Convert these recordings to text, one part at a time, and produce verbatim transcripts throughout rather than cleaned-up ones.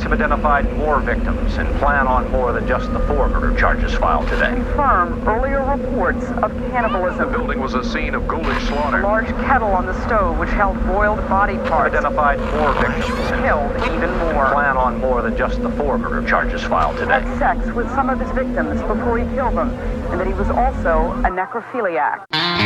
have identified more victims and plan on more than just the four murder charges filed today. Confirm earlier reports of cannibalism. The building was a scene of ghoulish slaughter. A large kettle on the stove which held boiled body parts. Identified more victims and killed even more. Plan on more than just the four murder charges filed today. Had sex with some of his victims before he killed them, and that he was also a necrophiliac.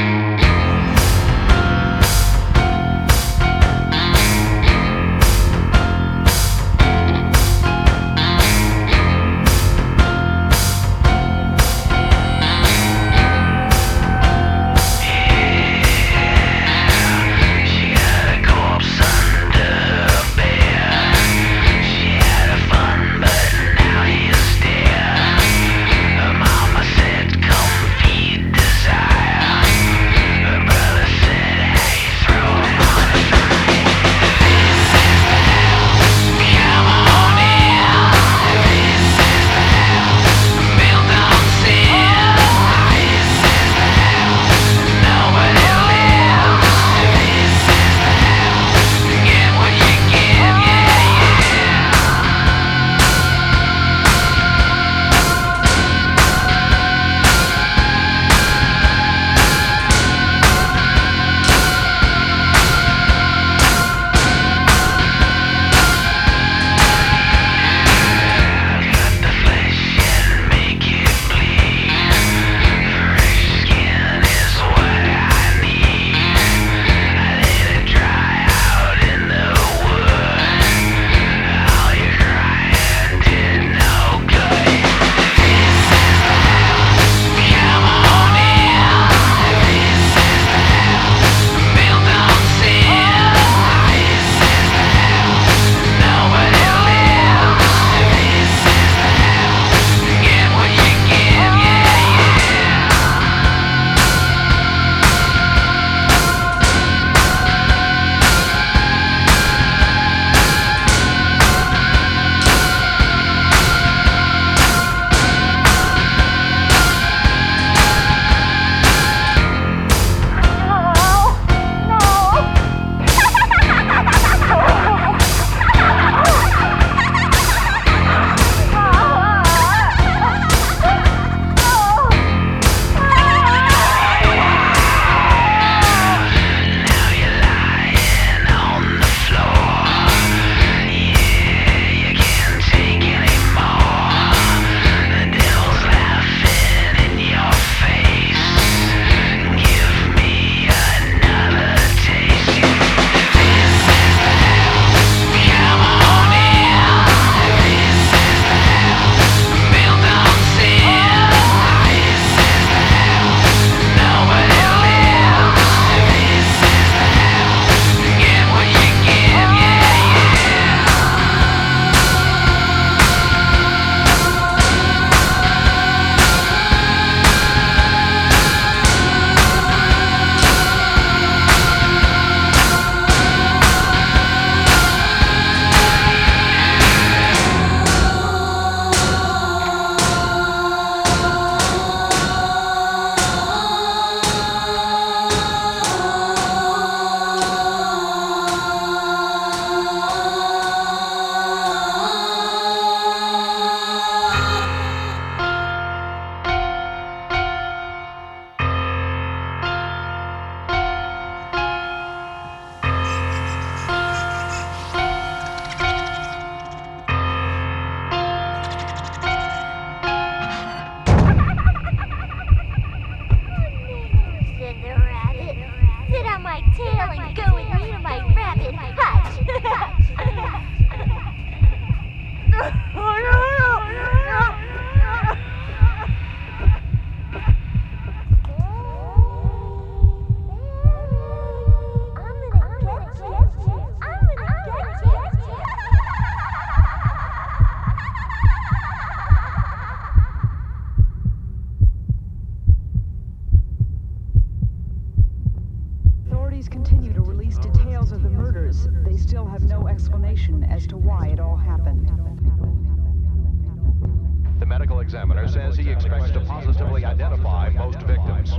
medical examiner says he expects to positively identify most victims.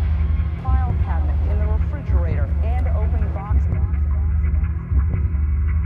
File cabinet in the refrigerator and open box.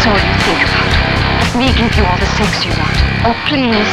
That's all you think about. Let me give you all the sex you want. Oh, please.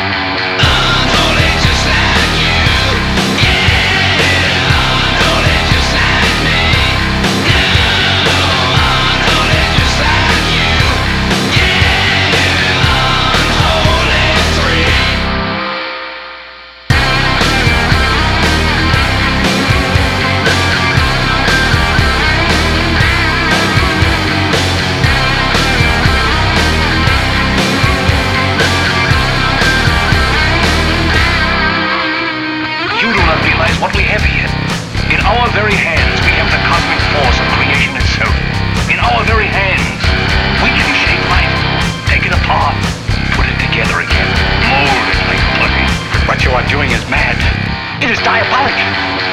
What we have here. In our very hands, we have the cosmic force of creation itself. In our very hands, we can shape life, take it apart, put it together again, mold it like putty. What you are doing is mad. It is diabolic.